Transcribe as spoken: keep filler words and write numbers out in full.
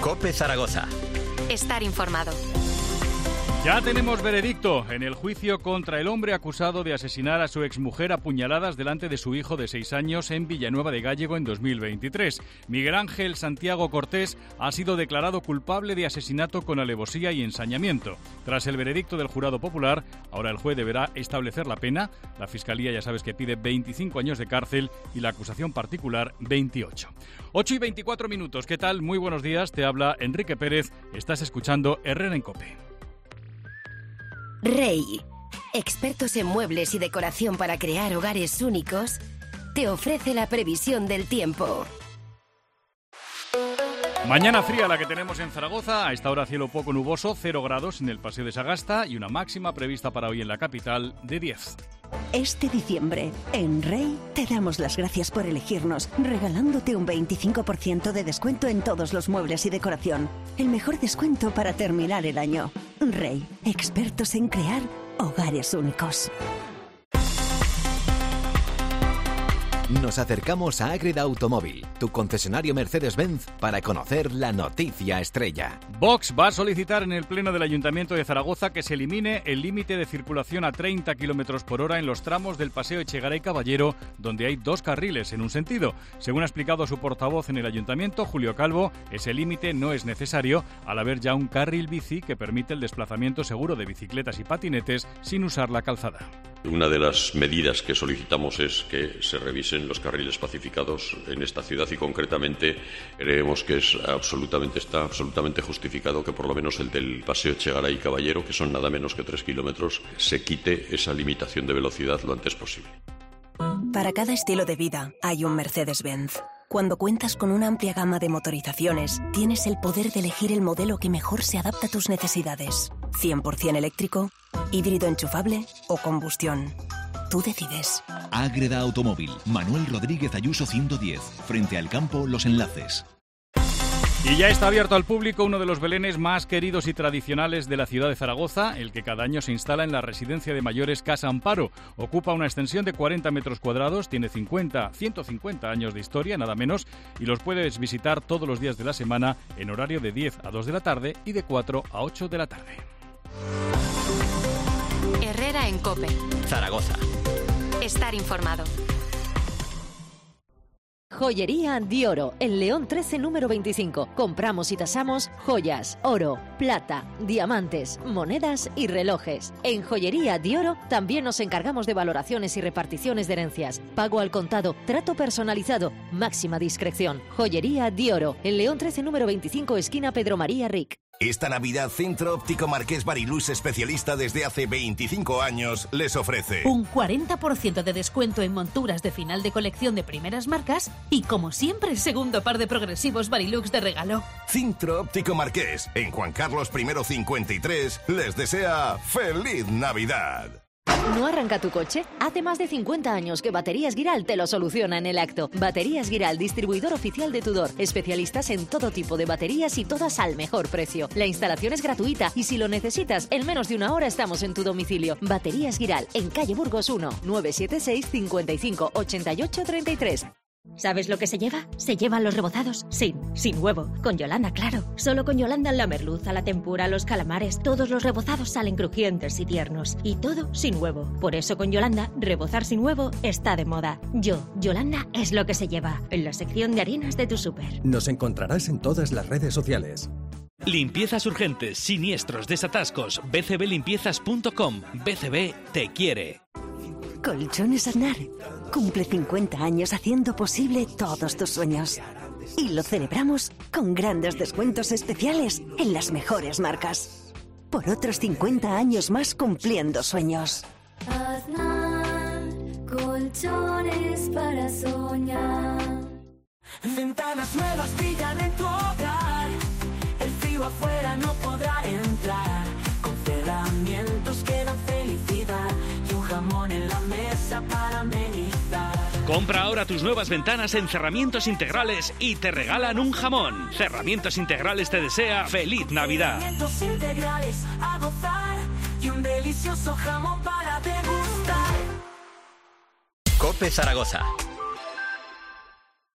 COPE Zaragoza. Estar informado. Ya tenemos veredicto en el juicio contra el hombre acusado de asesinar a su exmujer a puñaladas delante de su hijo de seis años en Villanueva de Gállego en dos mil veintitrés. Miguel Ángel Santiago Cortés ha sido declarado culpable de asesinato con alevosía y ensañamiento. Tras el veredicto del jurado popular, ahora el juez deberá establecer la pena. La Fiscalía ya sabes que pide veinticinco años de cárcel y la acusación particular veintiocho. ocho y veinticuatro minutos. ¿Qué tal? Muy buenos días. Te habla Enrique Pérez. Estás escuchando Herrera en COPE. Rey, expertos en muebles y decoración para crear hogares únicos, te ofrece la previsión del tiempo. Mañana fría la que tenemos en Zaragoza, a esta hora cielo poco nuboso, cero grados en el Paseo de Sagasta y una máxima prevista para hoy en la capital de diez. Este diciembre, en Rey, te damos las gracias por elegirnos, regalándote un veinticinco por ciento de descuento en todos los muebles y decoración. El mejor descuento para terminar el año. Rey, expertos en crear hogares únicos. Nos acercamos a Ágreda Automóvil, tu concesionario Mercedes-Benz, para conocer la noticia estrella. Vox va a solicitar en el Pleno del Ayuntamiento de Zaragoza que se elimine el límite de circulación a treinta kilómetros por hora en los tramos del Paseo Echegaray Caballero, donde hay dos carriles en un sentido. Según ha explicado su portavoz en el Ayuntamiento, Julio Calvo, ese límite no es necesario al haber ya un carril bici que permite el desplazamiento seguro de bicicletas y patinetes sin usar la calzada. Una de las medidas que solicitamos es que se revisen los carriles pacificados en esta ciudad y concretamente creemos que es absolutamente, está absolutamente justificado que por lo menos el del Paseo Echegaray Caballero, que son nada menos que tres kilómetros, se quite esa limitación de velocidad lo antes posible. Para cada estilo de vida hay un Mercedes-Benz. Cuando cuentas con una amplia gama de motorizaciones, tienes el poder de elegir el modelo que mejor se adapta a tus necesidades. cien por ciento eléctrico, híbrido enchufable o combustión. Tú decides. Ágreda Automóvil, Manuel Rodríguez Ayuso ciento diez, frente al campo Los Enlaces. Y ya está abierto al público uno de los belenes más queridos y tradicionales de la ciudad de Zaragoza, el que cada año se instala en la residencia de mayores Casa Amparo. Ocupa una extensión de cuarenta metros cuadrados, tiene cincuenta, ciento cincuenta años de historia, nada menos, y los puedes visitar todos los días de la semana en horario de diez a dos de la tarde y de cuatro a ocho de la tarde. Herrera en COPE. Zaragoza. Estar informado. Joyería Di Oro, en León trece número veinticinco. Compramos y tasamos joyas, oro, plata, diamantes, monedas y relojes. En Joyería Di Oro también nos encargamos de valoraciones y reparticiones de herencias. Pago al contado, trato personalizado, máxima discreción. Joyería Di Oro, en León trece número veinticinco, esquina Pedro María Ric. Esta Navidad, Centro Óptico Marqués Barilús, especialista desde hace veinticinco años, les ofrece un cuarenta por ciento de descuento en monturas de final de colección de primeras marcas y, como siempre, segundo par de progresivos Barilux de regalo. Centro Óptico Marqués, en Juan Carlos primero cincuenta y tres, les desea ¡Feliz Navidad! ¿No arranca tu coche? Hace más de cincuenta años que Baterías Guiral te lo soluciona en el acto. Baterías Guiral, distribuidor oficial de Tudor. Especialistas en todo tipo de baterías y todas al mejor precio. La instalación es gratuita y si lo necesitas, en menos de una hora estamos en tu domicilio. Baterías Guiral, en calle Burgos uno, nueve siete seis, cincuenta y cinco, ochenta y ocho, treinta y tres. ¿Sabes lo que se lleva? Se llevan los rebozados sin, sin huevo. Con Yolanda, claro. Solo con Yolanda la merluza, la tempura, los calamares, todos los rebozados salen crujientes y tiernos. Y todo sin huevo. Por eso con Yolanda, rebozar sin huevo está de moda. Yo, Yolanda, es lo que se lleva. En la sección de harinas de tu súper. Nos encontrarás en todas las redes sociales. Limpiezas urgentes, siniestros, desatascos. b c b limpiezas punto com. B C B te quiere. Colchones Aznar cumple cincuenta años haciendo posible todos tus sueños. Y lo celebramos con grandes descuentos especiales en las mejores marcas. Por otros cincuenta años más cumpliendo sueños. Aznar, colchones para soñar. Ventanas nuevas brillan en tu hogar. El frío afuera no podrá entrar. Con cerramientos que dan felicidad. Y un jamón en la mesa para amenizar. Compra ahora tus nuevas ventanas en Cerramientos Integrales y te regalan un jamón. Cerramientos Integrales te desea feliz Navidad. Cerramientos Integrales a gozar y un delicioso jamón para degustar. COPE Zaragoza.